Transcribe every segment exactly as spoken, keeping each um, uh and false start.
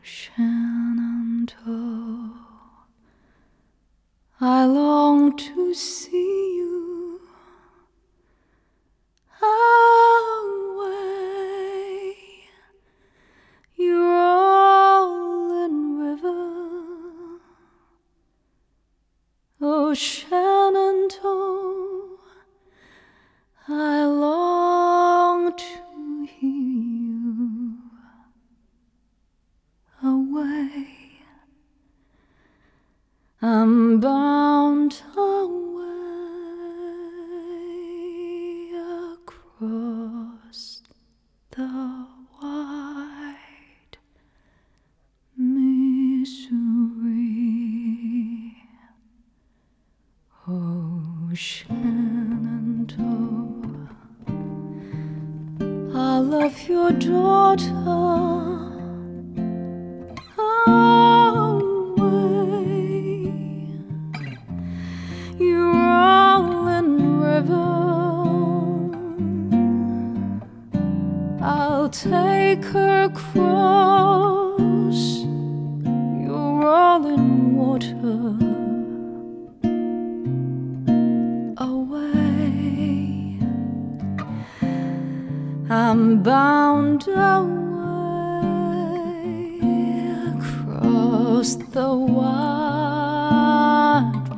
Shenandoah, I long to see you away, you rolling river. Oh, Shenandoah, I long to hear you away. I'm bound away across the wide Missouri. Oh, Shenandoah, I love your daughter. I'll take her across your rolling water away. I'm bound away across the wide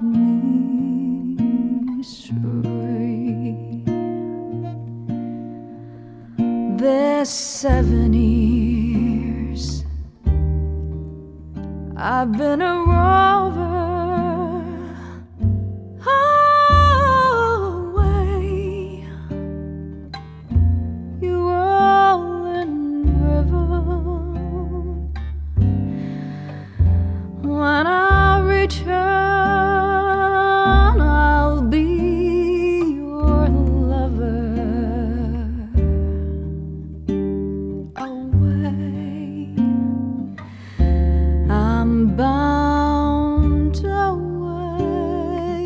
Missouri. There's seven years I've been a rover away, you rolling river. When I return, I'll be your lover. I'm bound away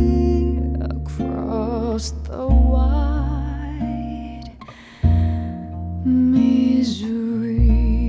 across the wide Missouri.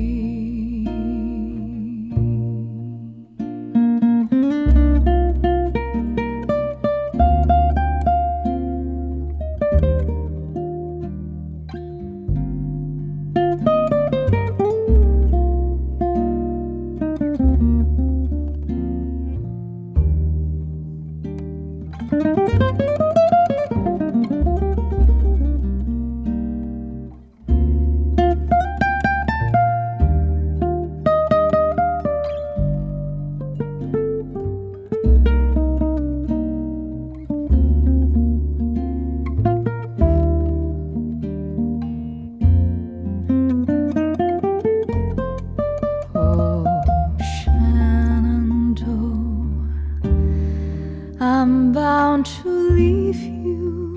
I'm bound to leave you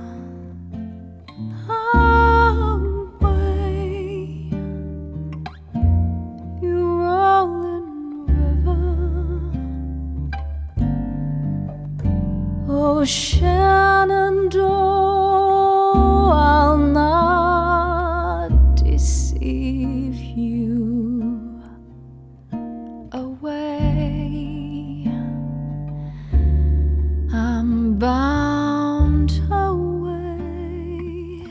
away, you rolling river. Oh, Shenandoah, I'll not deceive you away. I'm bound away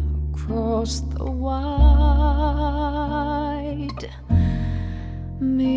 across the wide Missouri.